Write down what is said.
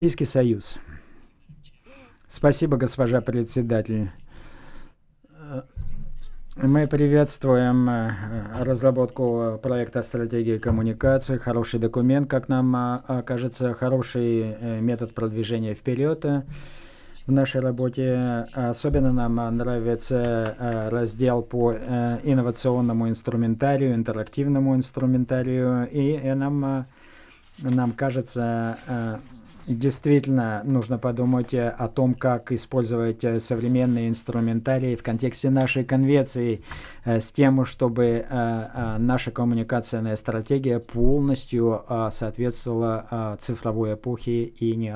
Европейский союз. Спасибо, госпожа председатель. Мы приветствуем разработку проекта стратегии коммуникации. Хороший документ, как нам кажется, хороший метод продвижения вперед в нашей работе. Особенно нам нравится раздел по инновационному инструментарию, интерактивному инструментарию. И нам кажется, действительно нужно подумать о том, как использовать современные инструментарии в контексте нашей конвенции с тем, чтобы наша коммуникационная стратегия полностью соответствовала цифровой эпохе и не